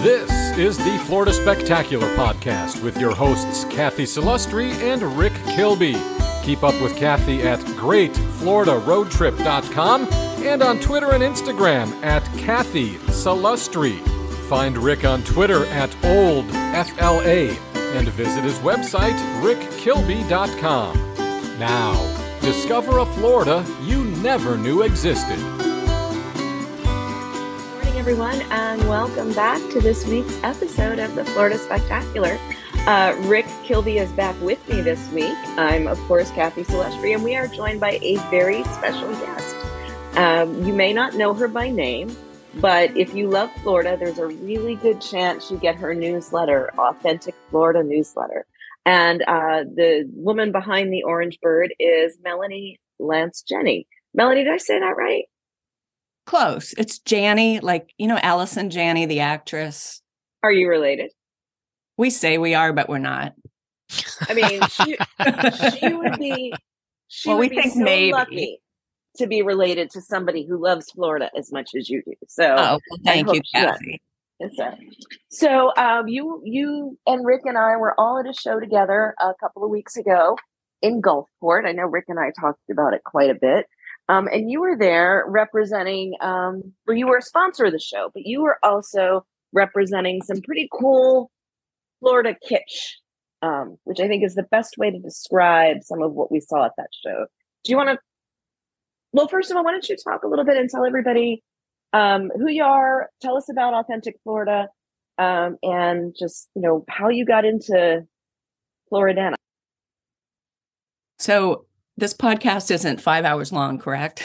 This is the Florida Spectacular Podcast with your hosts Kathy Salustri and Rick Kilby. Keep up with Kathy at GreatFloridaRoadTrip.com and on Twitter and Instagram at Kathy Salustri. Find Rick on Twitter at OldFLA and visit his website, rickkilby.com. Now, discover a Florida you never knew existed. Everyone, and welcome back to this week's episode of the Florida Spectacular. Rick Kilby is back with me this week. I'm, of course, Kathy Salustri, and we are joined by a very special guest. You may not know her by name, but if you love Florida, there's a really good chance you get her newsletter, Authentic Florida Newsletter. And the woman behind the Orange Bird is Melanie Lance Janney. Melanie, did I say that right? Close. It's Janney, like, you know, Allison Janney, the actress. Are you related? We say we are, but we're not. I mean, she would be, we think so maybe lucky to be related to somebody who loves Florida as much as you do. So, thank you, Kathy. So, you and Rick and I were all at a show together a couple of weeks ago in Gulfport. I know Rick and I talked about it quite a bit. And you were there representing, you were a sponsor of the show, but you were also representing some pretty cool Florida kitsch, which I think is the best way to describe some of what we saw at that show. Do you want to, well, first of all, why don't you talk a little bit and tell everybody who you are, tell us about Authentic Florida, and just, you know, how you got into Floridana. So, this podcast isn't 5 hours long, correct?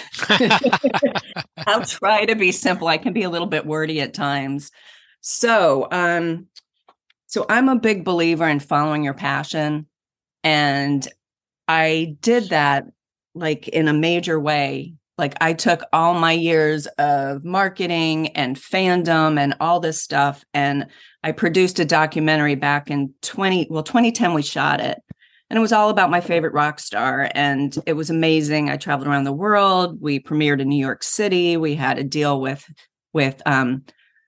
I'll try to be simple. I can be a little bit wordy at times. So I'm a big believer in following your passion. And I did that like in a major way. Like I took all my years of marketing and fandom and all this stuff. And I produced a documentary back in 2010, we shot it. And it was all about my favorite rock star. And it was amazing. I traveled around the world. We premiered in New York City. We had a deal with Hulu and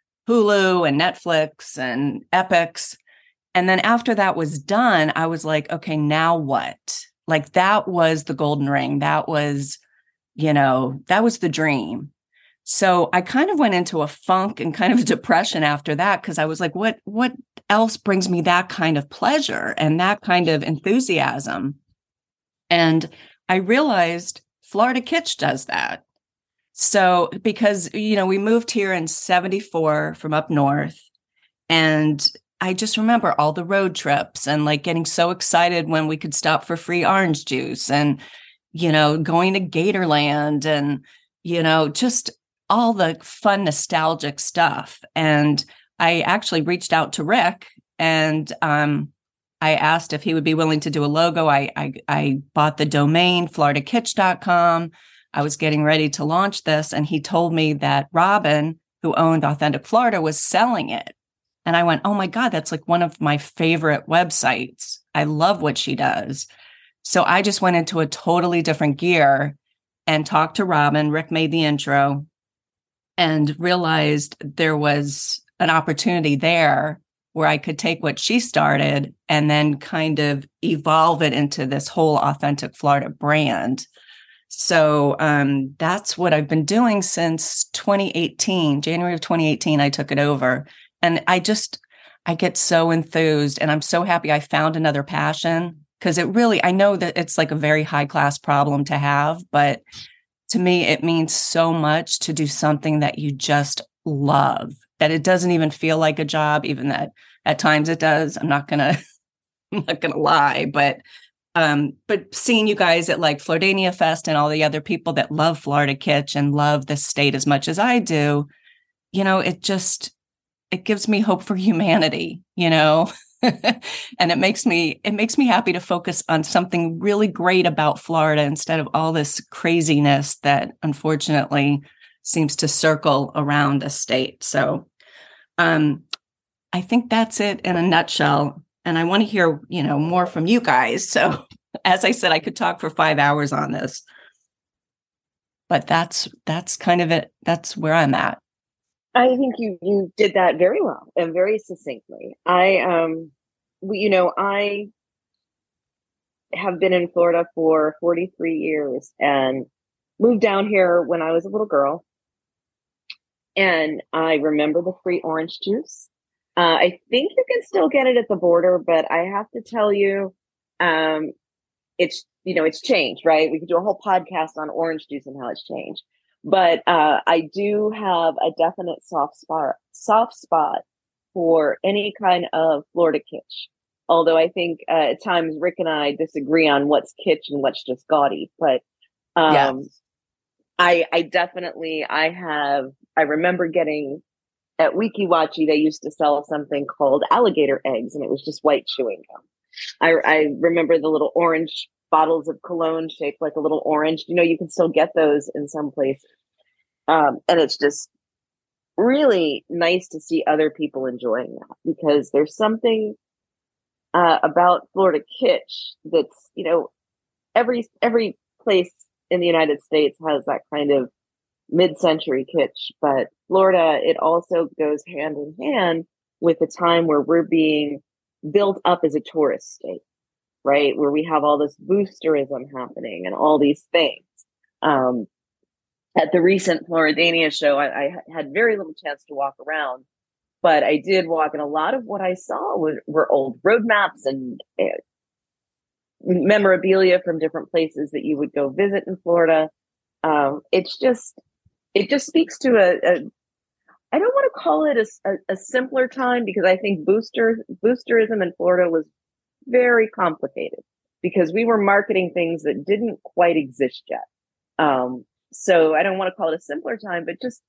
Netflix and Epix. And then after that was done, I was like, okay, now what? Like that was the golden ring. That was, that was the dream. So I kind of went into a funk and kind of a depression after that because I was like, what else brings me that kind of pleasure and that kind of enthusiasm? And I realized Florida Kitsch does that. So because, we moved here in 1974 from up north, and I just remember all the road trips and like getting so excited when we could stop for free orange juice and, going to Gatorland and, just all the fun, nostalgic stuff. And I actually reached out to Rick and I asked if he would be willing to do a logo. I bought the domain, floridakitsch.com. I was getting ready to launch this. And he told me that Robin, who owned Authentic Florida, was selling it. And I went, oh my God, that's like one of my favorite websites. I love what she does. So I just went into a totally different gear and talked to Robin. Rick made the intro and realized there was an opportunity there where I could take what she started and then kind of evolve it into this whole Authentic Florida brand. So that's what I've been doing since 2018, January of 2018, I took it over. And I get so enthused and I'm so happy I found another passion because I know that it's like a very high class problem to have, but to me, it means so much to do something that you just love, that it doesn't even feel like a job, even that at times it does. I'm not gonna lie, but seeing you guys at like Flordania Fest and all the other people that love Florida Kitsch and love the state as much as I do, it gives me hope for humanity, and it makes me happy to focus on something really great about Florida instead of all this craziness that unfortunately seems to circle around a state. So I think that's it in a nutshell. And I want to hear, more from you guys. So as I said, I could talk for 5 hours on this, but that's kind of it. That's where I'm at. I think you did that very well and very succinctly. I have been in Florida for 43 years and moved down here when I was a little girl. And I remember the free orange juice. I think you can still get it at the border, but I have to tell you, um, it's changed, right? We could do a whole podcast on orange juice and how it's changed. But I do have a definite soft spot for any kind of Florida kitsch. Although I think at times Rick and I disagree on what's kitsch and what's just gaudy. But Yeah. I definitely I remember getting at Wiki Wachi, they used to sell something called alligator eggs, and it was just white chewing gum. I remember the little orange bottles of cologne shaped like a little orange. You can still get those in some places. And it's just really nice to see other people enjoying that, because there's something about Florida kitsch that's, every place in the United States has that kind of mid-century kitsch, but Florida, it also goes hand in hand with a time where we're being built up as a tourist state, right? Where we have all this boosterism happening and all these things. At the recent Floridania show, I had very little chance to walk around, but I did walk, and a lot of what I saw were old road maps and memorabilia from different places that you would go visit in Florida. It just speaks to I don't want to call it a simpler time, because I think boosterism in Florida was very complicated because we were marketing things that didn't quite exist yet. So I don't want to call it a simpler time, but just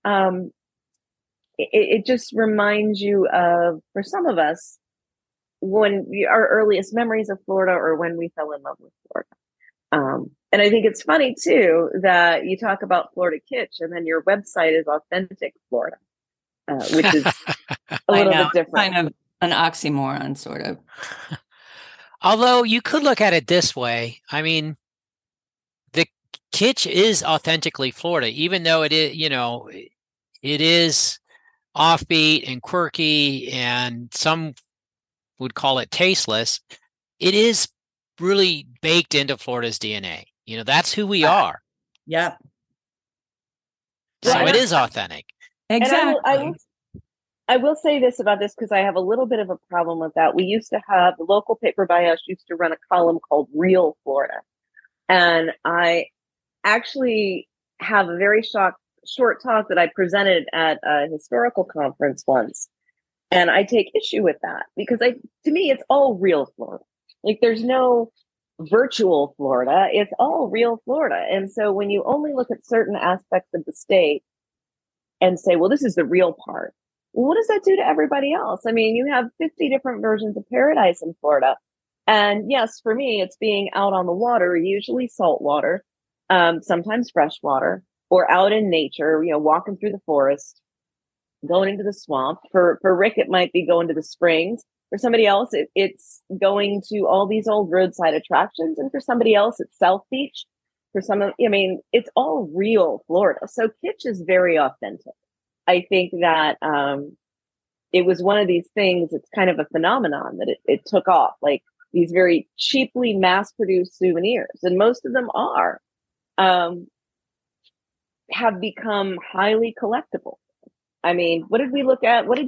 it just reminds you of, for some of us, our earliest memories of Florida, or when we fell in love with Florida. And I think it's funny too that you talk about Florida kitsch, and then your website is Authentic Florida, which is a little bit different. Kind of an oxymoron, sort of. Although you could look at it this way. I mean, the kitsch is authentically Florida, even though it is offbeat and quirky, and some would call it tasteless. It is really baked into Florida's DNA. That's who we are. Yep. So it is authentic. Exactly. And I will say this about this, because I have a little bit of a problem with that. We used to have, the local paper by us used to run a column called Real Florida. And I actually have a very short talk that I presented at a historical conference once. And I take issue with that, because to me, it's all real Florida. Like, there's no virtual Florida. It's all real Florida. And so when you only look at certain aspects of the state and say, well, this is the real part, well, what does that do to everybody else? I mean, you have 50 different versions of paradise in Florida. And yes, for me, it's being out on the water, usually salt water, sometimes fresh water, or out in nature, walking through the forest, going into the swamp. For Rick, it might be going to the springs. For somebody else, it's going to all these old roadside attractions. And for somebody else, it's South Beach. It's all real Florida. So kitsch is very authentic. I think that it was one of these things, it's kind of a phenomenon that it took off, like these very cheaply mass-produced souvenirs. And most of them have become highly collectible. I mean, what did we look at? What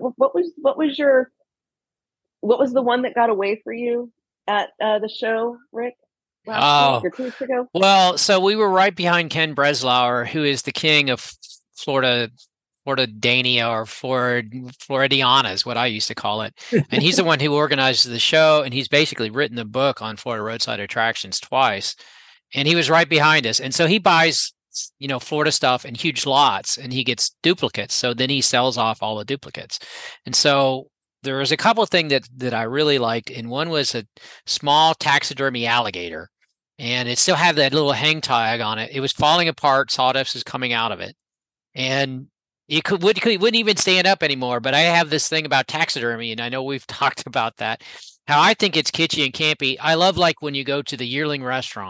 was the one that got away for you at the show, Rick? Last week or 2 weeks ago? Well, so we were right behind Ken Breslauer, who is the king of Florida Dania, or Floridiana is what I used to call it. And he's the one who organizes the show, and he's basically written the book on Florida roadside attractions twice. And he was right behind us. And so he buys, Florida stuff in huge lots, and he gets duplicates. So then he sells off all the duplicates. And so there was a couple of things that I really liked, and one was a small taxidermy alligator, and it still had that little hang tag on it. It was falling apart. Sawdust was coming out of it, and it wouldn't even stand up anymore. But I have this thing about taxidermy, and I know we've talked about that, how I think it's kitschy and campy. I love, like, when you go to the Yearling restaurant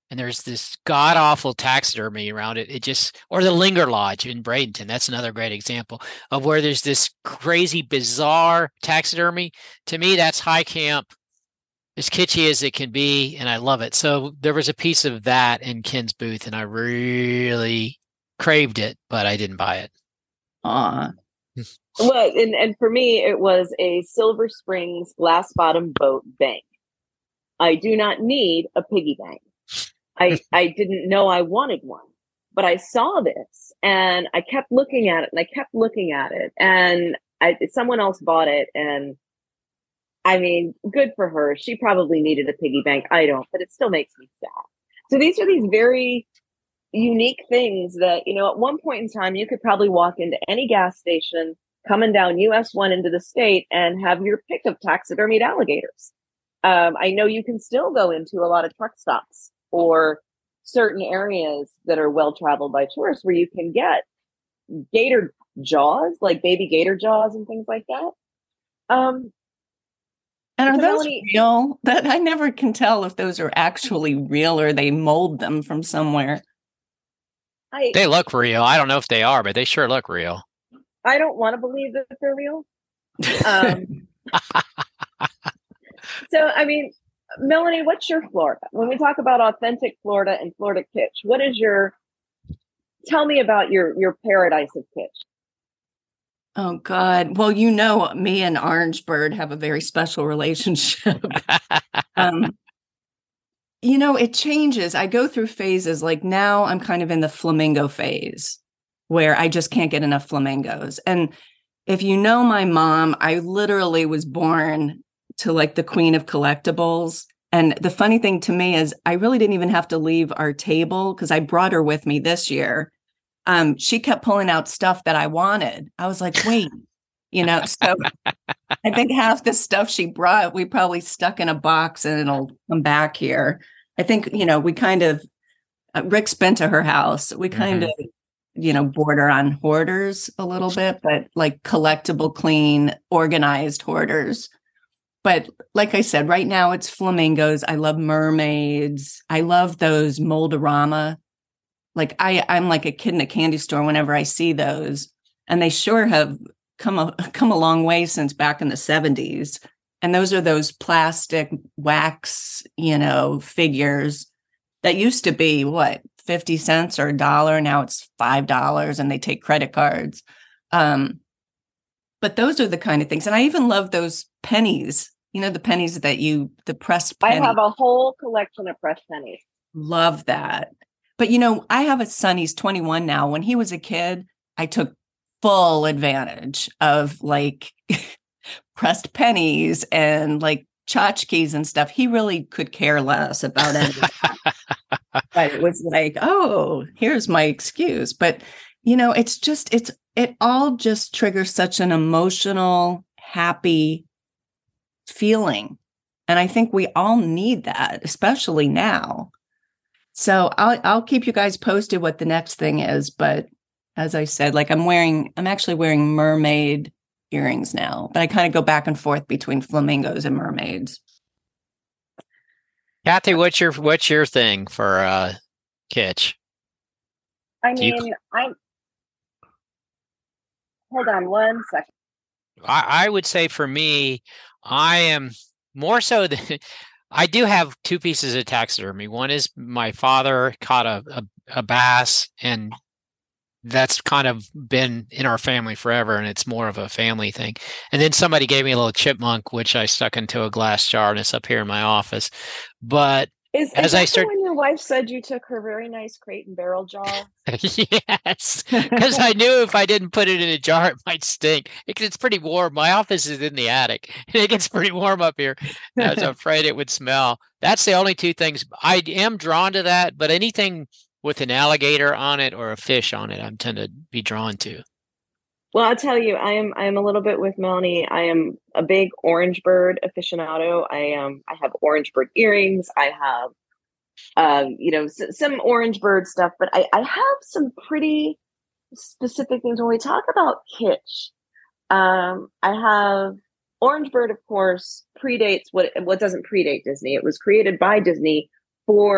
and there's this god awful taxidermy around it. It just, or the Linger Lodge in Bradenton. That's another great example of where there's this crazy, bizarre taxidermy. To me, that's high camp, as kitschy as it can be, and I love it. So there was a piece of that in Ken's booth, and I really craved it, but I didn't buy it. Aw. Well, and for me, it was a Silver Springs glass bottom boat bank. I do not need a piggy bank. I didn't know I wanted one, but I saw this and I kept looking at it and I kept looking at it, and someone else bought it, and I mean, good for her. She probably needed a piggy bank. I don't, but it still makes me sad. So these are these very unique things that, you know, at one point in time, you could probably walk into any gas station coming down US 1 into the state and have your pick of taxidermied alligators. I know you can still go into a lot of truck stops or certain areas that are well traveled by tourists where you can get gator jaws, like baby gator jaws and things like that. And are So those Melanie- real? That I never can tell if those are actually real or they mold them from somewhere. They look real. I don't know if they are, but they sure look real. I don't want to believe that they're real. So, I mean, Melanie, what's your Florida? When we talk about authentic Florida and Florida kitsch, tell me about your paradise of kitsch. Oh, God. Well, you know, me and Orangebird have a very special relationship. You know, it changes. I go through phases. Like now I'm kind of in the flamingo phase where I just can't get enough flamingos. And if you know my mom, I literally was born to like the queen of collectibles. And the funny thing to me is I really didn't even have to leave our table because I brought her with me this year. She kept pulling out stuff that I wanted. I was like, wait, you know, so I think half the stuff she brought, we probably stuck in a box and it'll come back here. I think, you know, we kind of, Rick's been to her house. We kind of, you know, border on hoarders a little bit, but like collectible, clean, organized hoarders. But like I said, right now it's flamingos. I love mermaids. I love those Mold-A-Rama. Like I'm like a kid in a candy store whenever I see those. And they sure have come a long way since back in the 70s. And those are those plastic wax, you know, figures that used to be what, 50 cents or $1. Now it's $5 and they take credit cards. But those are the kind of things. And I even love those pennies, you know, the pennies the pressed penny. I have a whole collection of pressed pennies. Love that. But, you know, I have a son, he's 21 now. When he was a kid, I took full advantage of like pressed pennies and like tchotchkes and stuff. He really could care less about anything. But it was like, oh, here's my excuse. But, you know, it all just triggers such an emotional, happy feeling. And I think we all need that, especially now. So I'll keep you guys posted what the next thing is. But as I said, like I'm actually wearing mermaid earrings now, but I kind of go back and forth between flamingos and mermaids. Kathy, what's your thing for kitsch? Hold on one second. I would say for me, I am more so than I do have two pieces of taxidermy. One is my father caught a bass, and that's kind of been in our family forever, and it's more of a family thing. And then somebody gave me a little chipmunk, which I stuck into a glass jar, and it's up here in my office. But Is that when your wife said you took her very nice crate and barrel jar? Yes, because I knew if I didn't put it in a jar, it might stink. It's pretty warm. My office is in the attic, and it gets pretty warm up here. I was afraid it would smell. That's the only two things. I am drawn to that, but anything with an alligator on it or a fish on it, I tend to be drawn to. Well, I'll tell you, I am a little bit with Melanie. I am a big Orangebird aficionado. I have Orangebird earrings. I have, some Orangebird stuff, but I have some pretty specific things when we talk about kitsch. I have Orangebird, of course, predates what doesn't predate Disney. It was created by Disney for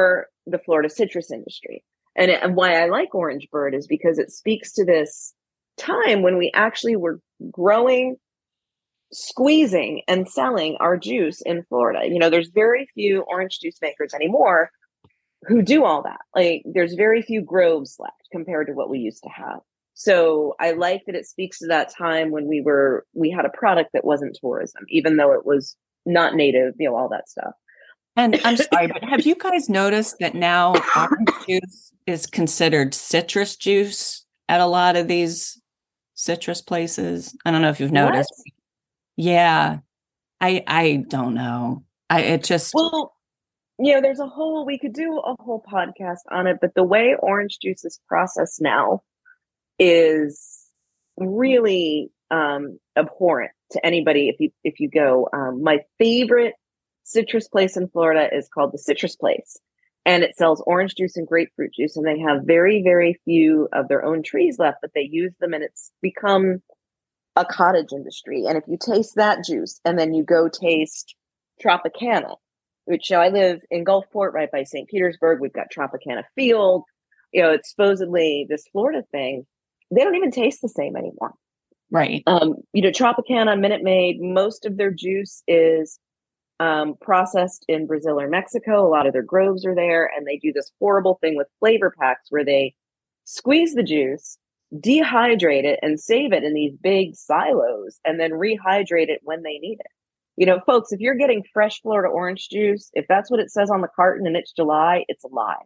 the Florida citrus industry. And why I like Orange Bird is because it speaks to this time when we actually were growing, squeezing, and selling our juice in Florida. There's very few orange juice makers anymore who do all that. Like, there's very few groves left compared to what we used to have. So I like that it speaks to that time when we had a product that wasn't tourism, even though it was not native, all that stuff. And I'm sorry, but have you guys noticed that now orange juice is considered citrus juice at a lot of these citrus places? I don't know if you've noticed. What? Yeah. I don't know. Well, we could do a whole podcast on it, but the way orange juice is processed now is really abhorrent to anybody. If you go, my favorite citrus place in Florida is called the Citrus Place, and it sells orange juice and grapefruit juice, and they have very, very few of their own trees left, but they use them, and it's become a cottage industry. And if you taste that juice and then you go taste Tropicana, which I live in Gulfport right by St. Petersburg, we've got Tropicana Field, it's supposedly this Florida thing. They don't even taste the same anymore. Right. Tropicana, Minute Maid, most of their juice is processed in Brazil or Mexico. A lot of their groves are there, and they do this horrible thing with flavor packs where they squeeze the juice, dehydrate it, and save it in these big silos, and then rehydrate it when they need it. Folks, if you're getting fresh Florida orange juice, if that's what it says on the carton and it's July, it's a lie.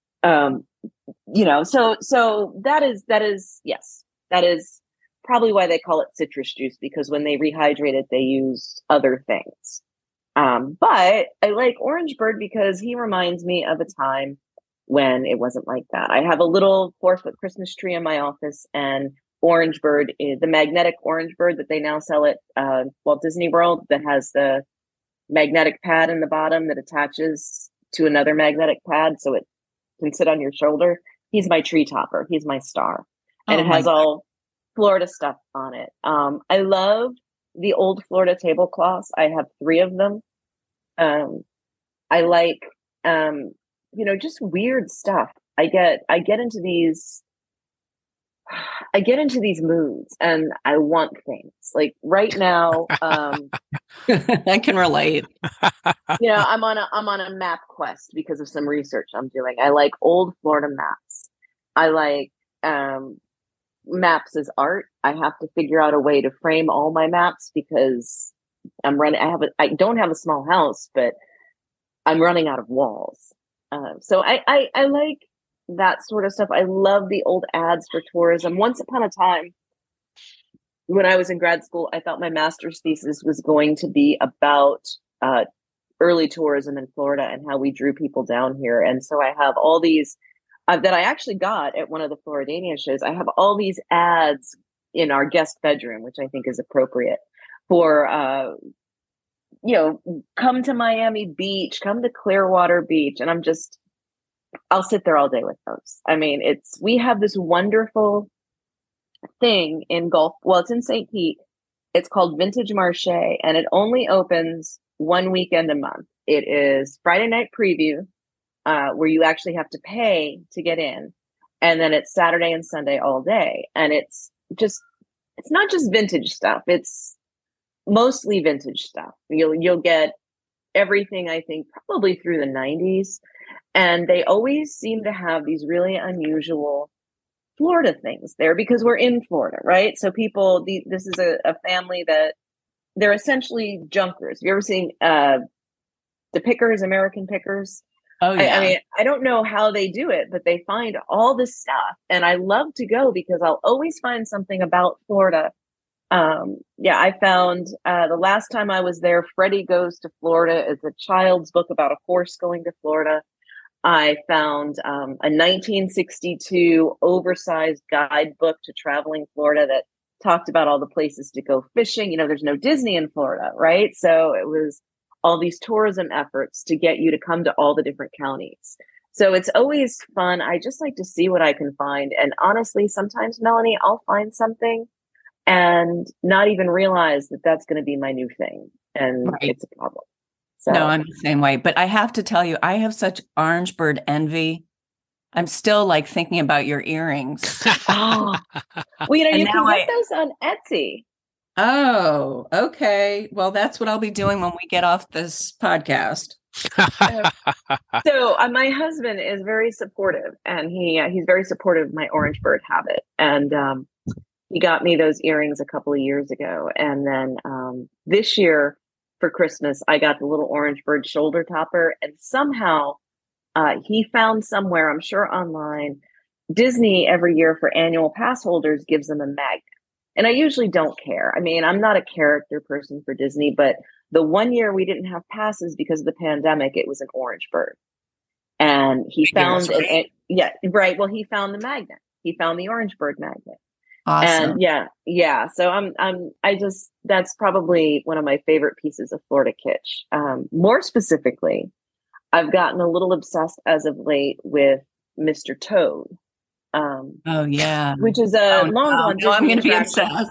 So that is, yes, that is probably why they call it citrus juice, because when they rehydrate it, they use other things. But I like Orange Bird because he reminds me of a time when it wasn't like that. I have a little 4-foot Christmas tree in my office, and Orange Bird is the magnetic Orange Bird that they now sell at Walt Disney World, that has the magnetic pad in the bottom that attaches to another magnetic pad so it can sit on your shoulder. He's my tree topper. He's my star. And it has all Florida stuff on it. I love the old Florida tablecloths. I have 3 of them. I like, just weird stuff. I get into these moods, and I want things like right now. I can relate. I'm on a map quest because of some research I'm doing. I like old Florida maps. I like maps as art. I have to figure out a way to frame all my maps because I don't have a small house, but I'm running out of walls. So I like that sort of stuff. I love the old ads for tourism. Once upon a time, when I was in grad school, I thought my master's thesis was going to be about early tourism in Florida and how we drew people down here. And so I have all these that I actually got at one of the Floridania shows. I have all these ads in our guest bedroom, which I think is appropriate for, come to Miami Beach, come to Clearwater Beach. And I'll sit there all day with those. I mean, we have this wonderful thing in it's in St. Pete. It's called Vintage Marche, and it only opens one weekend a month. It is Friday night preview, where you actually have to pay to get in. And then it's Saturday and Sunday all day. And it's not just vintage stuff. It's mostly vintage stuff. You'll get everything, I think, probably through the 90s. And they always seem to have these really unusual Florida things there because we're in Florida, right? So this is a family that they're essentially junkers. Have you ever seen the Pickers, American Pickers? Oh, yeah. I mean, I don't know how they do it, but they find all this stuff. And I love to go because I'll always find something about Florida. I found the last time I was there, Freddie Goes to Florida. It's a child's book about a horse going to Florida. I found a 1962 oversized guidebook to traveling Florida that talked about all the places to go fishing. There's no Disney in Florida, right? So it was all these tourism efforts to get you to come to all the different counties. So it's always fun. I just like to see what I can find. And honestly, sometimes, Melanie, I'll find something and not even realize that that's going to be my new thing. And It's a problem. So No, I'm the same way. But I have to tell you, I have such Orangeburg envy. I'm still like thinking about your earrings. oh, well, you And can now get those on Etsy. Oh, okay. Well, that's what I'll be doing when we get off this podcast. So my husband is very supportive, and he's very supportive of my Orangeburg habit. And he got me those earrings a couple of years ago. And then this year for Christmas, I got the little Orangeburg shoulder topper. And somehow he found somewhere, I'm sure online, Disney every year for annual pass holders gives them a magnet. And I usually don't care. I mean, I'm not a character person for Disney, but the one year we didn't have passes because of the pandemic, it was an Orangeburg. And he found it. Yeah, right. Well, he found the magnet. He found the Orangeburg magnet. Awesome. And yeah. So that's probably one of my favorite pieces of Florida kitsch. More specifically, I've gotten a little obsessed as of late with Mr. Toad. Oh yeah, which is a long gone Disney I'm going to be attraction. obsessed.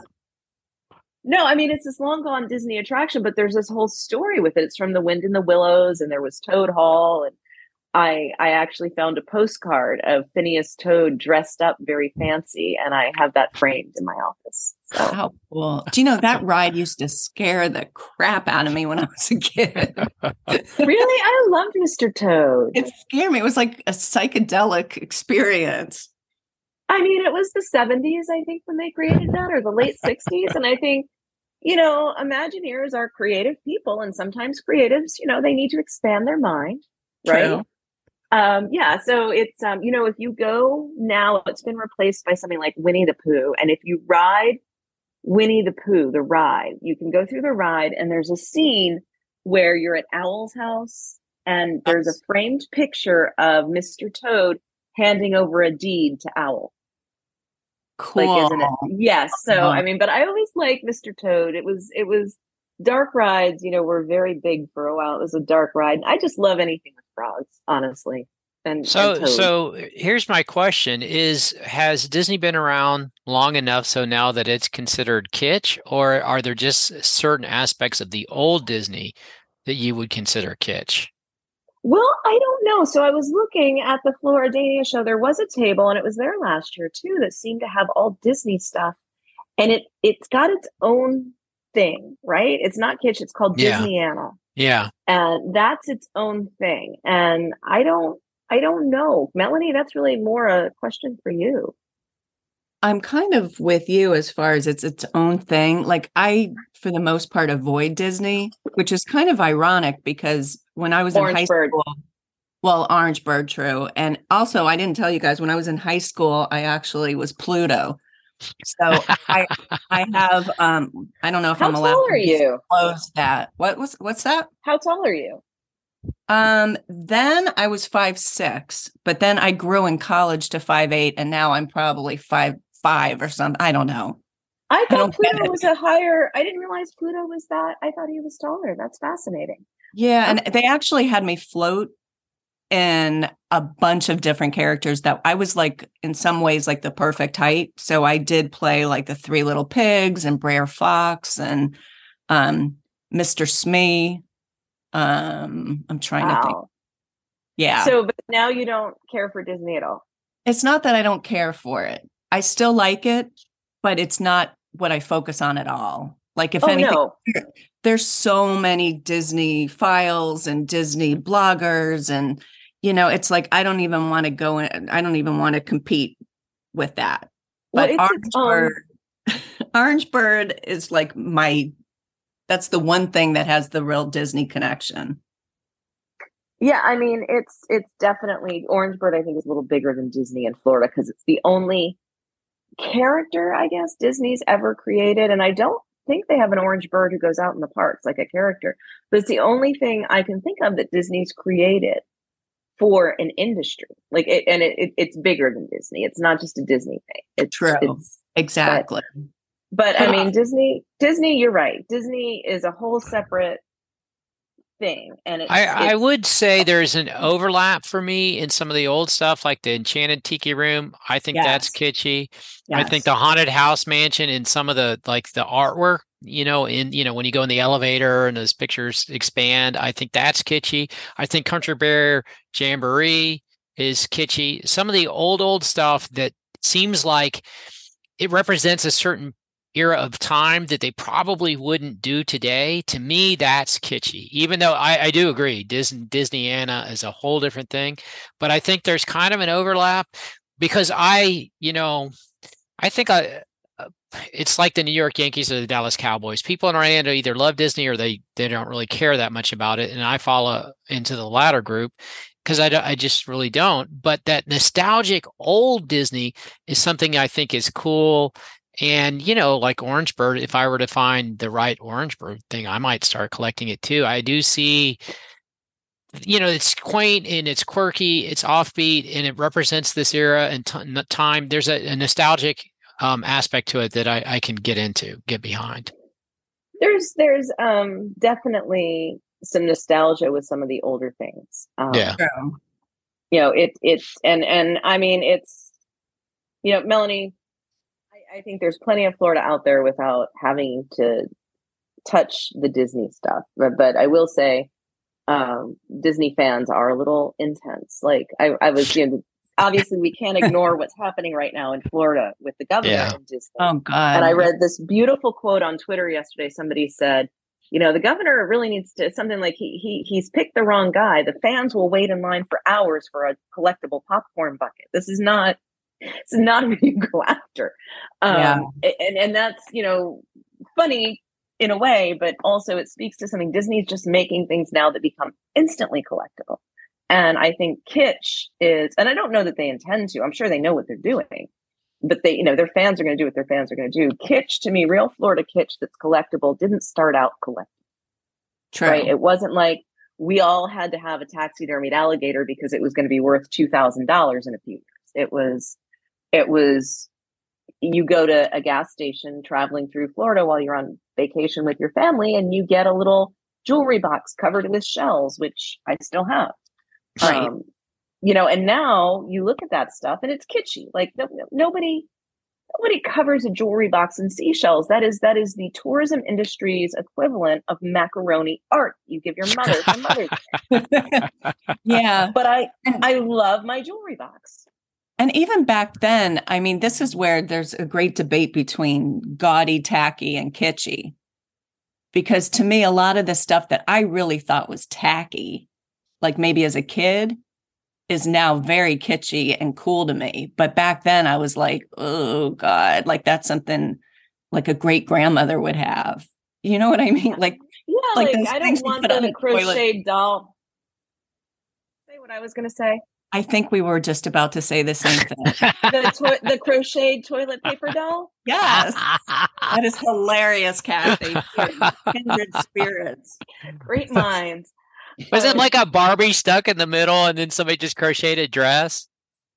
No, I mean it's this long gone Disney attraction, but there's this whole story with it. It's from The Wind in the Willows, and there was Toad Hall, and I actually found a postcard of Phineas Toad dressed up very fancy, and I have that framed in my office. So. How cool! Do you know that ride used to scare the crap out of me when I was a kid? Really, I loved Mr. Toad. It scared me. It was like a psychedelic experience. I mean, it was the 70s, I think, when they created that, or the late 60s. And I think, Imagineers are creative people, and sometimes creatives, they need to expand their mind, right? True. So it's, if you go now, it's been replaced by something like Winnie the Pooh. And if you ride Winnie the Pooh, the ride, you can go through the ride, and there's a scene where you're at Owl's house, and there's a framed picture of Mr. Toad handing over a deed to Owl. Cool. Like, isn't it? Yes. So, I mean, but I always liked Mr. Toad. It was dark rides, were very big for a while. It was a dark ride. I just love anything with frogs, honestly. And so here's my question has Disney been around long enough so now that it's considered kitsch, or are there just certain aspects of the old Disney that you would consider kitsch? Well, I don't know. So I was looking at the Floridania show. There was a table, and it was there last year too, that seemed to have all Disney stuff. And it's got its own thing, right? It's not kitsch. It's called Disneyana. Yeah. And that's its own thing. And I don't know. Melanie, that's really more a question for you. I'm kind of with you as far as it's its own thing. Like I, for the most part, avoid Disney, which is kind of ironic because when I was in high school, Orangeburg, true. And also, I didn't tell you guys, when I was in high school, I actually was Pluto. So I have, I don't know if I'm allowed to disclose that. What's that? How tall are you? Then I was 5'6", but then I grew in college to 5'8", and now I'm probably 5'5" or something. I don't know. I thought Pluto was I didn't realize Pluto was that. I thought he was taller. That's fascinating. Yeah. And they actually had me float in a bunch of different characters that I was like, in some ways, like the perfect height. So I did play like the Three Little Pigs and Brer Fox and Mr. Smee. I'm trying to think. Yeah. So, but now you don't care for Disney at all. It's not that I don't care for it. I still like it, but it's not what I focus on at all. Like if anything, there's so many Disney files and Disney bloggers, and it's like I don't even want to go in. I don't even want to compete with that. But Orangeburg is like that's the one thing that has the real Disney connection. Yeah, I mean, it's definitely Orangeburg. I think is a little bigger than Disney in Florida because it's the only character, I guess, Disney's ever created, and I don't think they have an orange bird who goes out in the parks like a character. But it's the only thing I can think of that Disney's created for an industry. Like it's bigger than Disney. It's not just a Disney thing. It's true. Exactly. But I mean, Disney, you're right. Disney is a whole separate thing. And I would say there's an overlap for me in some of the old stuff, like the Enchanted Tiki Room. I think that's kitschy. I think the Haunted House Mansion and some of the like the artwork, when you go in the elevator and those pictures expand, I think that's kitschy. I think Country Bear Jamboree is kitschy. Some of the old stuff that seems like it represents a certain era of time that they probably wouldn't do today. To me, that's kitschy, even though I do agree Disneyana is a whole different thing. But I think there's kind of an overlap because I think it's like the New York Yankees or the Dallas Cowboys. People in Orlando either love Disney or they don't really care that much about it. And I fall into the latter group because I just really don't. But that nostalgic old Disney is something I think is cool. And, like Orange Bird, if I were to find the right Orange Bird thing, I might start collecting it too. I do see, it's quaint and it's quirky, it's offbeat, and it represents this era and time. There's a nostalgic aspect to it that I can get behind. There's definitely some nostalgia with some of the older things. It's and I mean, it's, Melanie, I think there's plenty of Florida out there without having to touch the Disney stuff. But I will say, Disney fans are a little intense. Like I was, obviously we can't ignore what's happening right now in Florida with the governor and Disney. Oh God. And I read this beautiful quote on Twitter yesterday. Somebody said, the governor really needs to, something like he's picked the wrong guy. The fans will wait in line for hours for a collectible popcorn bucket. This is not who you go after. And that's, funny in a way, but also it speaks to something. Disney's just making things now that become instantly collectible. And I think kitsch is, and I don't know that they intend to, I'm sure they know what they're doing, but they, their fans are going to do what their fans are going to do. Kitsch, to me, real Florida kitsch that's collectible didn't start out collectible. True. Right? It wasn't like we all had to have a taxidermied alligator because it was going to be worth $2,000 in a few years. It was you go to a gas station traveling through Florida while you're on vacation with your family and you get a little jewelry box covered with shells, which I still have. Right. And now you look at that stuff and it's kitschy. Like nobody covers a jewelry box in seashells. That is the tourism industry's equivalent of macaroni art. You give your mother for Mother's Day. Yeah. But I love my jewelry box. And even back then, I mean, this is where there's a great debate between gaudy, tacky, and kitschy. Because to me, a lot of the stuff that I really thought was tacky, like maybe as a kid, is now very kitschy and cool to me. But back then I was like, oh God, like that's something like a great grandmother would have. You know what I mean? Like, like I don't want the crocheted doll. Say what I was going to say. I think we were just about to say the same thing. The crocheted toilet paper doll? Yes. That is hilarious, Kathy. Kindred spirits. Great minds. Was it like a Barbie stuck in the middle and then somebody just crocheted a dress?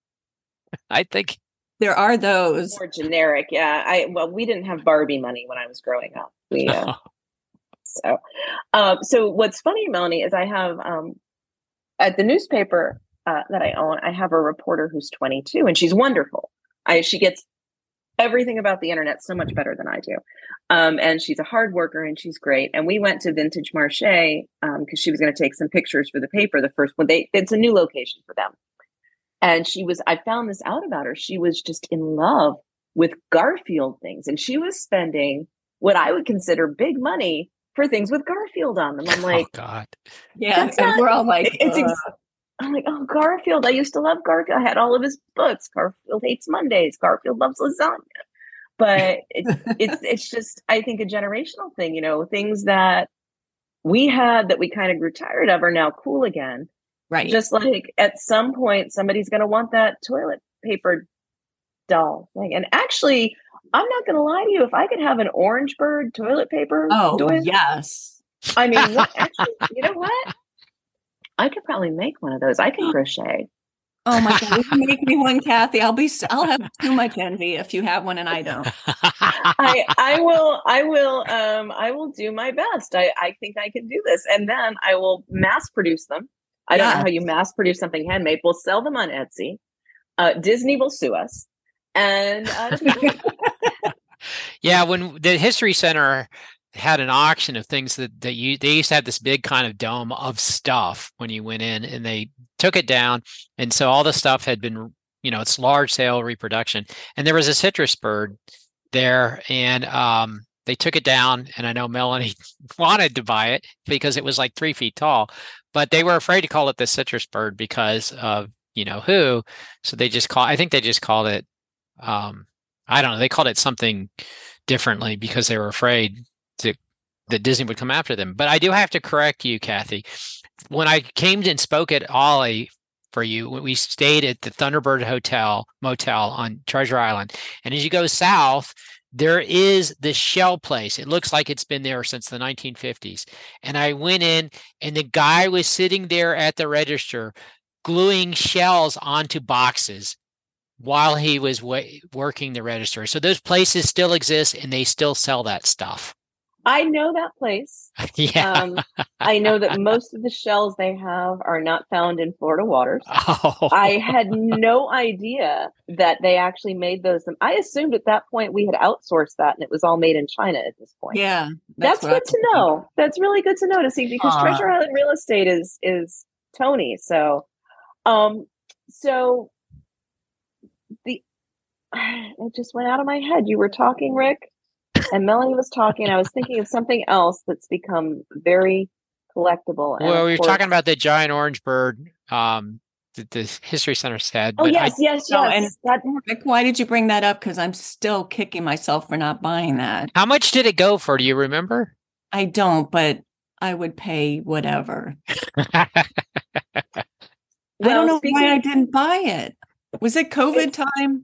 I think there are those. More generic, yeah. We didn't have Barbie money when I was growing up. So what's funny, Melanie, is I have at the newspaper that I own, I have a reporter who's 22 and she's wonderful. She gets everything about the internet so much better than I do. And she's a hard worker and she's great. And we went to Vintage Marché because she was going to take some pictures for the paper. The first one, it's a new location for them. And I found this out about her. She was just in love with Garfield things. And she was spending what I would consider big money for things with Garfield on them. I'm like, oh God. Yeah. And we're all like, I'm like, oh, Garfield. I used to love Garfield. I had all of his books. Garfield Hates Mondays. Garfield Loves Lasagna. But it's just, I think, a generational thing, things that we had that we kind of grew tired of are now cool again. Right. Just like at some point, somebody's going to want that toilet paper doll thing. And actually, I'm not going to lie to you. If I could have an Orange Bird toilet paper. Yes. I mean, actually, you know what? I could probably make one of those. I can crochet. Oh my God, will you make me one, Kathy? I'll have too much envy if you have one and I don't. I will do my best. I think I can do this. And then I will mass produce them. I don't know how you mass produce something handmade. We'll sell them on Etsy. Disney will sue us. And yeah, when the History Center had an auction of things they used to have this big kind of dome of stuff when you went in, and they took it down, and so all the stuff had been, it's large sale reproduction, and there was a citrus bird there, and they took it down, and I know Melanie wanted to buy it because it was like 3 feet tall, but they were afraid to call it the citrus bird because of who, so I think they just called it I don't know, they called it something differently because they were afraid that Disney would come after them. But I do have to correct you, Kathy. When I came and spoke at Ollie for you, we stayed at the Thunderbird Motel on Treasure Island. And as you go south, there is the shell place. It looks like it's been there since the 1950s. And I went in, and the guy was sitting there at the register gluing shells onto boxes while he was working the register. So those places still exist, and they still sell that stuff. I know that place. Yeah. I know that most of the shells they have are not found in Florida waters. Oh. I had no idea that they actually made those. I assumed at that point we had outsourced that and it was all made in China at this point. Yeah. That's good to know. That's really good to know, to see, because Treasure Island real estate is Tony. So, it just went out of my head. You were talking, Rick, and Melanie was talking. I was thinking of something else that's become very collectible. Well, we were talking about the giant orange bird that the History Center said. Oh, yes. And Rick, why did you bring that up? Because I'm still kicking myself for not buying that. How much did it go for? Do you remember? I don't, but I would pay whatever. I don't know why I didn't buy it. Was it COVID time?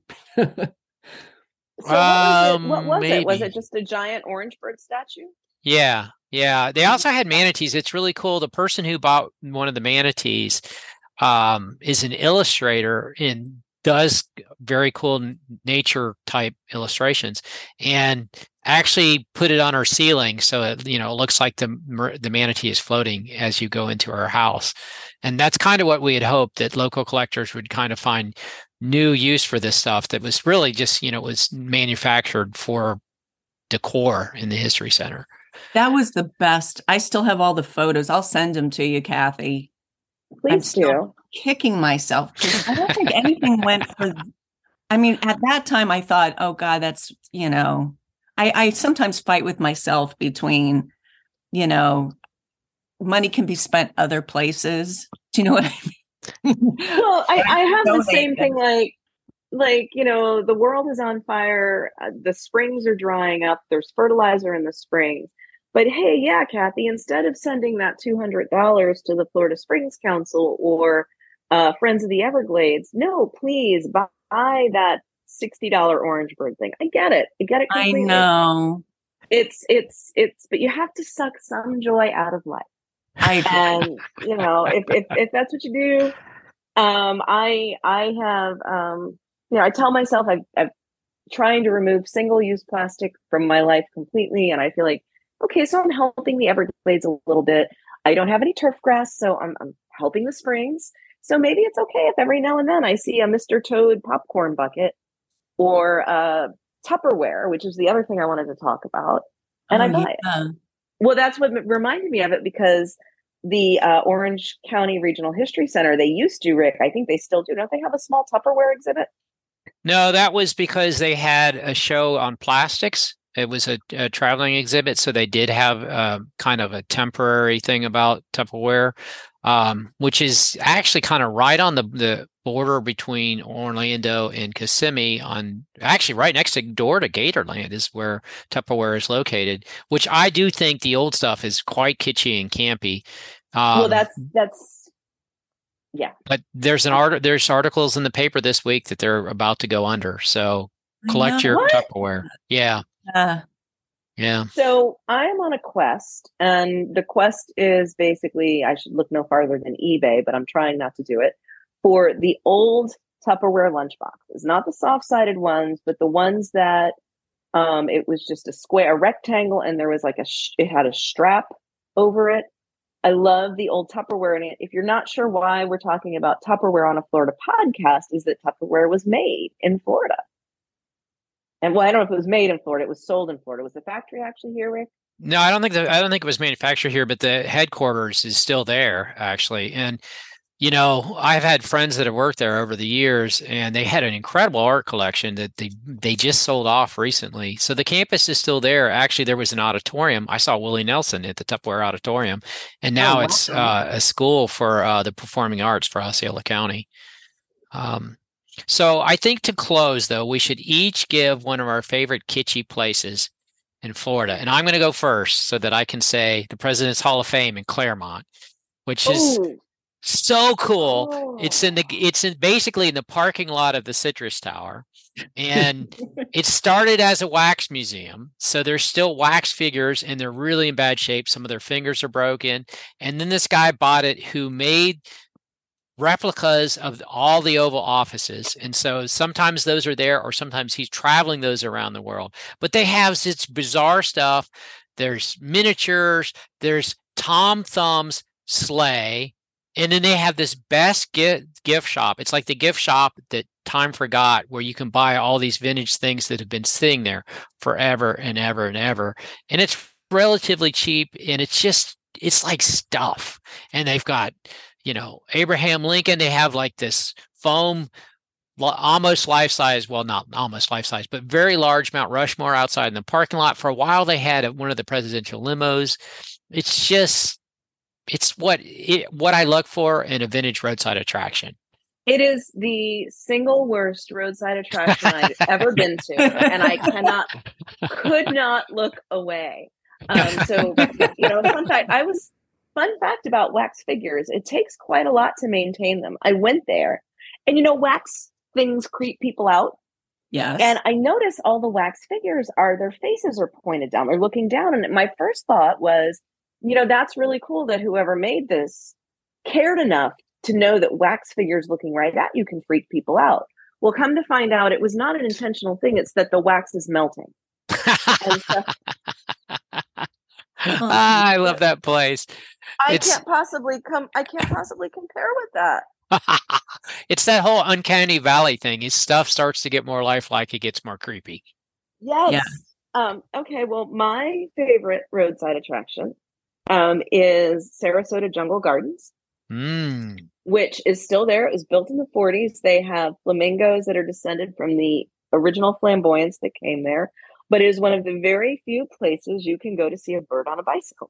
So what was it? Was it just a giant orange bird statue? Yeah. They also had manatees. It's really cool. The person who bought one of the manatees is an illustrator and does very cool nature type illustrations, and actually put it on her ceiling so it looks like the manatee is floating as you go into her house. And that's kind of what we had hoped, that local collectors would kind of find new use for this stuff that was really just was manufactured for decor in the History Center. That was the best. I still have all the photos. I'll send them to you, Kathy. Please do. Kicking myself because I don't think anything went for. I mean, at that time, I thought, oh God, that's I sometimes fight with myself between, money can be spent other places. Do you know what I mean? Well, I have the same thing. Like the world is on fire. The springs are drying up. There's fertilizer in the springs. But hey, yeah, Kathy, instead of sending that $200 to the Florida Springs Council or Friends of the Everglades, no, please buy that $60 orange bird thing. I get it completely. I know. It's but you have to suck some joy out of life. And if that's what you do, I have I tell myself I'm trying to remove single-use plastic from my life completely, and I feel like, okay, so I'm helping the Everglades a little bit. I don't have any turf grass, so I'm helping the springs. So maybe it's okay if every now and then I see a Mr. Toad popcorn bucket or Tupperware, which is the other thing I wanted to talk about, and I buy it. Well, that's what reminded me of it, because the Orange County Regional History Center, they used to, Rick, I think they still do. Don't they have a small Tupperware exhibit? No, that was because they had a show on plastics. It was a traveling exhibit, so they did have kind of a temporary thing about Tupperware, which is actually kind of right on the border between Orlando and Kissimmee, actually right next door to Gatorland is where Tupperware is located, which I do think the old stuff is quite kitschy and campy. Well, that's yeah. But there's articles in the paper this week that they're about to go under. So collect your Tupperware. Yeah. Yeah. So I'm on a quest, and the quest is basically, I should look no farther than eBay, but I'm trying not to do it, for the old Tupperware lunchboxes, not the soft-sided ones, but the ones that it was just a rectangle, and there was like it had a strap over it. I love the old Tupperware. And if you're not sure why we're talking about Tupperware on a Florida podcast, is that Tupperware was made in Florida. And well, I don't know if it was made in Florida. It was sold in Florida. Was the factory actually here, Rick? No, I don't think it was manufactured here, but the headquarters is still there, actually. And I've had friends that have worked there over the years, and they had an incredible art collection that they just sold off recently. So the campus is still there. Actually, there was an auditorium. I saw Willie Nelson at the Tupperware Auditorium, and now it's a school for the performing arts for Osceola County. So I think to close, though, we should each give one of our favorite kitschy places in Florida. And I'm going to go first so that I can say the President's Hall of Fame in Claremont, which is so cool. Oh. It's basically in the parking lot of the Citrus Tower. And it started as a wax museum. So there's still wax figures, and they're really in bad shape. Some of their fingers are broken. And then this guy bought it who made replicas of all the Oval Offices. And so sometimes those are there, or sometimes he's traveling those around the world. But they have this bizarre stuff. There's miniatures. There's Tom Thumb's sleigh. And then they have this best gift shop. It's like the gift shop that time forgot, where you can buy all these vintage things that have been sitting there forever and ever and ever. And it's relatively cheap, and it's like stuff. And they've got, Abraham Lincoln. They have like this foam, almost life-size, well, not almost life-size, but very large Mount Rushmore outside in the parking lot. For a while, they had one of the presidential limos. It's what I look for in a vintage roadside attraction. It is the single worst roadside attraction I've ever been to, and I could not look away. Fun fact about wax figures, it takes quite a lot to maintain them. I went there, and wax things creep people out. Yes. And I noticed all the wax figures their faces are pointed down. They're looking down. And my first thought was, that's really cool that whoever made this cared enough to know that wax figures looking right at you can freak people out. Well, come to find out, it was not an intentional thing. It's that the wax is melting. I love that place. I can't possibly compare with that. It's that whole uncanny valley thing. His stuff starts to get more lifelike. It gets more creepy. Yes. Yeah. Okay. Well, my favorite roadside attraction is Sarasota Jungle Gardens, which is still there. It was built in the 40s. They have flamingos that are descended from the original flamboyants that came there. But it is one of the very few places you can go to see a bird on a bicycle.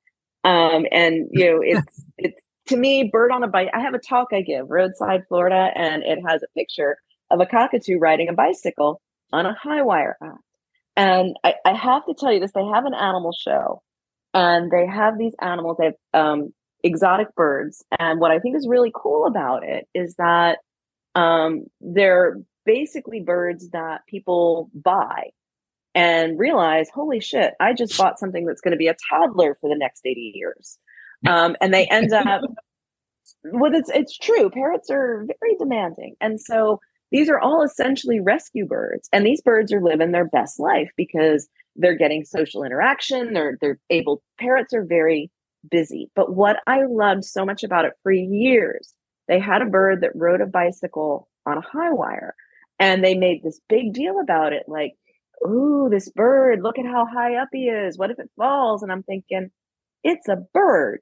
It's to me, bird on a bike. I have a talk I give, Roadside Florida, and it has a picture of a cockatoo riding a bicycle on a high wire act. And I have to tell you this, they have an animal show, and they have these animals, they have exotic birds. And what I think is really cool about it is that they're basically birds that people buy and realize, holy shit, I just bought something that's going to be a toddler for the next 80 years. And they end up, it's true. Parrots are very demanding. And so these are all essentially rescue birds. And these birds are living their best life because they're getting social interaction. Parrots are very busy. But what I loved so much about it, for years, they had a bird that rode a bicycle on a high wire. And they made this big deal about it. Like, ooh, this bird, look at how high up he is. What if it falls? And I'm thinking, it's a bird.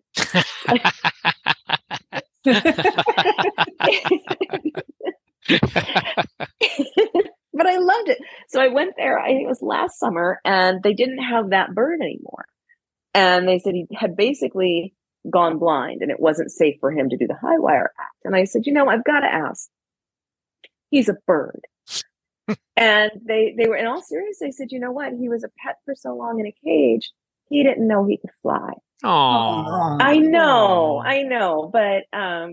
But I loved it. So I went there, I think it was last summer, and they didn't have that bird anymore. And they said he had basically gone blind and it wasn't safe for him to do the high wire act. And I said, I've got to ask. He's a bird. And they were, in all seriousness, they said, you know what? He was a pet for so long in a cage, he didn't know he could fly. Oh, I know. But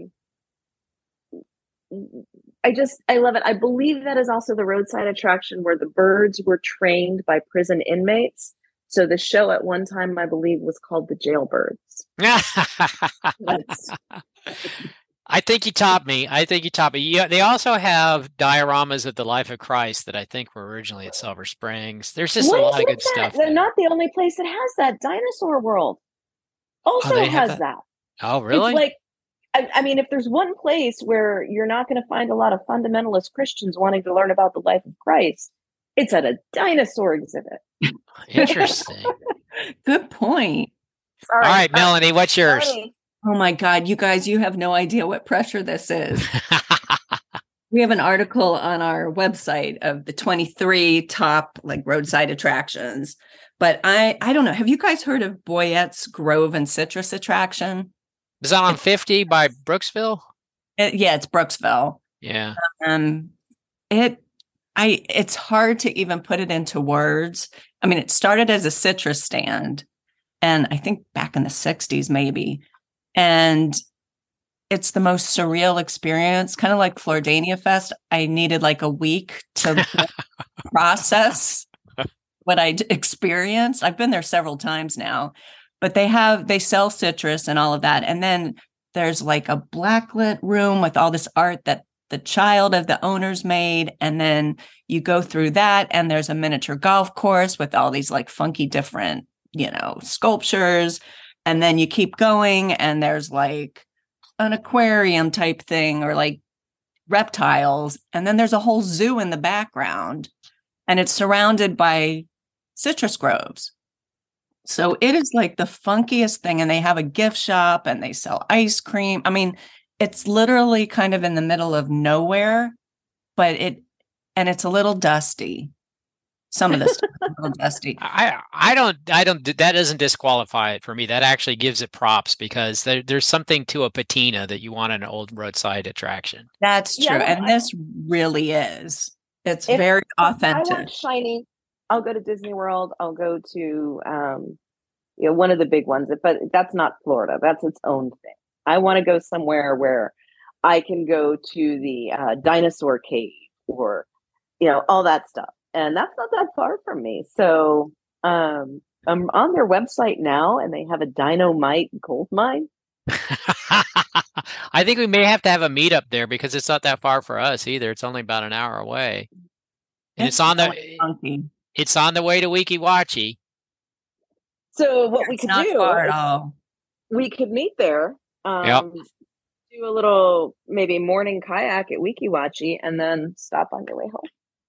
I love it. I believe that is also the roadside attraction where the birds were trained by prison inmates. So the show at one time, I believe, was called The Jailbirds. I think you topped me. Yeah, they also have dioramas of the life of Christ that I think were originally at Silver Springs. There's just a What is lot of with good that? stuff They're there. not the only place that has that. Dinosaur World Oh, also they have has that. that. Oh, It's really? like, I mean, if there's one place where you're not going to find a lot of fundamentalist Christians wanting to learn about the life of Christ, it's at a dinosaur exhibit. Interesting. Good point. Sorry. All right, Melanie, what's yours? Melanie. Oh my God, you guys, you have no idea what pressure this is. We have an article on our website of the 23 top like roadside attractions. But I don't know. Have you guys heard of Boyette's Grove and Citrus attraction? Is that on 50 by Brooksville? Yeah, it's Brooksville. Yeah. It's hard to even put it into words. I mean, it started as a citrus stand, and I think back in the 60s, maybe. And it's the most surreal experience, kind of like Flordania Fest. I needed like a week to process what I'd experienced. I've been there several times now, but they sell citrus and all of that. And then there's like a blacklit room with all this art that the child of the owners made. And then you go through that, and there's a miniature golf course with all these like funky different, sculptures. And then you keep going, and there's like an aquarium type thing or like reptiles. And then there's a whole zoo in the background, and it's surrounded by citrus groves. So it is like the funkiest thing. And they have a gift shop, and they sell ice cream. I mean, it's literally kind of in the middle of nowhere, but it's a little dusty. Some of this stuff is a little dusty. I don't, that doesn't disqualify it for me. That actually gives it props, because there's something to a patina that you want in an old roadside attraction. That's true. And this really is. It's very authentic. I want shiny. I'll go to Disney World. I'll go to, one of the big ones, but that's not Florida. That's its own thing. I want to go somewhere where I can go to the dinosaur cave or, all that stuff. And that's not that far from me. So I'm on their website now, and they have a dynamite gold mine. I think we may have to have a meetup there, because it's not that far for us either. It's only about an hour away. And it's on the way to Weeki Wachee. So what we could do far at all. We could meet there. Do a little maybe morning kayak at Weeki Wachee, and then stop on your way home.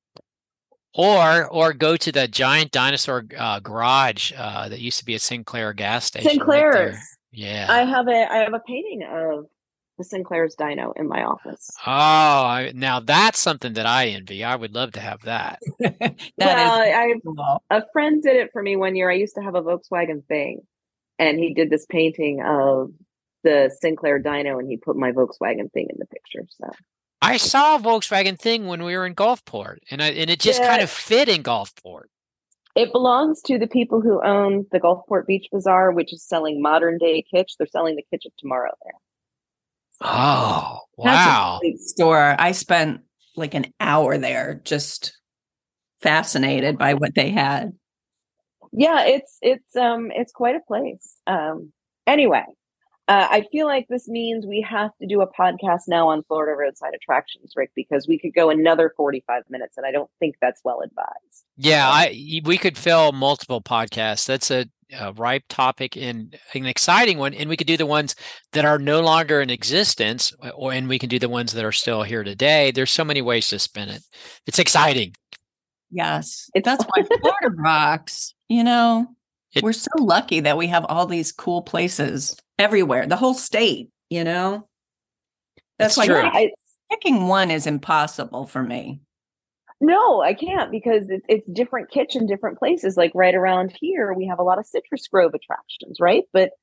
Or go to the giant dinosaur garage that used to be a Sinclair gas station. Sinclair's. Right, yeah. I have a painting of the Sinclair's dino in my office. Oh, now that's something that I envy. I would love to have that. Cool. A friend did it for me one year. I used to have a Volkswagen thing, and he did this painting of the Sinclair dino, and he put my Volkswagen thing in the picture. So I saw a Volkswagen thing when we were in Gulfport, and it just kind of fit in Gulfport. It belongs to the people who own the Gulfport Beach Bazaar, which is selling modern day kitsch. They're selling the kitsch of tomorrow there. Oh, wow. That's a great store. I spent like an hour there, just fascinated by what they had. Yeah, it's quite a place. Anyway, I feel like this means we have to do a podcast now on Florida roadside attractions, Rick, because we could go another 45 minutes, and I don't think that's well advised. Yeah, we could fill multiple podcasts. That's a ripe topic and an exciting one, and we could do the ones that are no longer in existence, and we can do the ones that are still here today. There's so many ways to spin it. It's exciting. Yes, that's why Florida rocks. We're so lucky that we have all these cool places everywhere, the whole state. That's why picking one is impossible for me. No, I can't, because it's different kitsch in different places. Like right around here, we have a lot of citrus grove attractions, right? But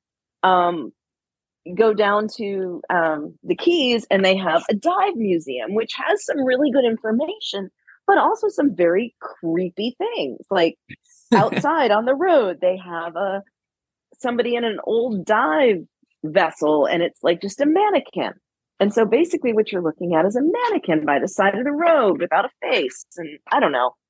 go down to the Keys, and they have a dive museum, which has some really good information, but also some very creepy things. Like outside on the road, they have somebody in an old dive vessel, and it's like just a mannequin. And so basically what you're looking at is a mannequin by the side of the road without a face. And I don't know.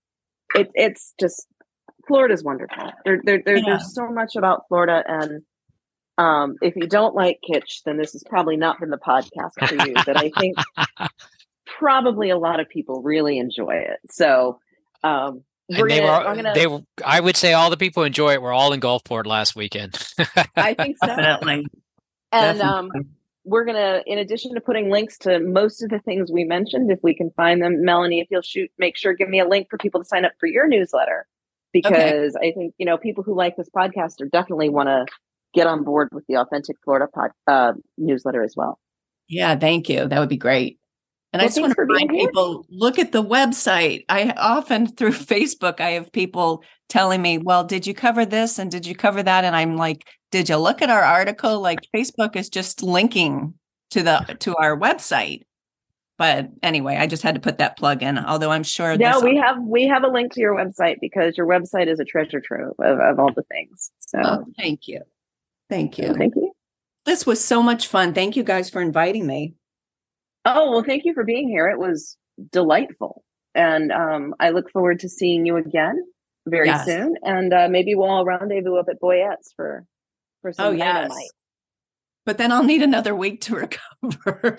It's just, Florida's wonderful. There's so much about Florida. And If you don't like kitsch, then this has probably not been the podcast for you. But I think probably a lot of people really enjoy it. So I would say all the people who enjoy it were all in Gulfport last weekend. I think so. Definitely. And we're going to, in addition to putting links to most of the things we mentioned, if we can find them, Melanie, if you'll make sure, give me a link for people to sign up for your newsletter, because I think, people who like this podcast are definitely want to get on board with the Authentic Florida newsletter as well. Yeah, thank you. That would be great. And I just want to remind people, look at the website. I often through Facebook, I have people telling me, well, did you cover this? And did you cover that? And I'm like, did you look at our article? Like Facebook is just linking to our website. But anyway, I just had to put that plug in, although I'm sure. No, we have a link to your website because your website is a treasure trove of all the things. So thank you. Thank you. Thank you. This was so much fun. Thank you guys for inviting me. Oh, well, thank you for being here. It was delightful. And I look forward to seeing you again very soon. And maybe we'll all rendezvous up at Boyette's for some Dynamite. But then I'll need another week to recover.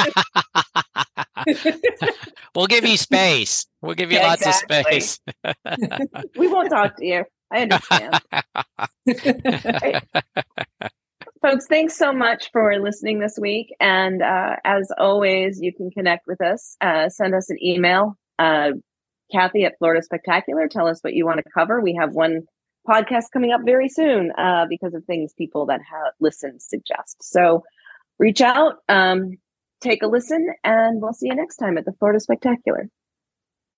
We'll give you space. We'll give you lots of space. We won't talk to you. I understand. Right. Folks, thanks so much for listening this week. And as always, you can connect with us. Send us an email, Kathy at Florida Spectacular. Tell us what you want to cover. We have one podcast coming up very soon because of things people that have listened suggest. So reach out, take a listen, and we'll see you next time at the Florida Spectacular.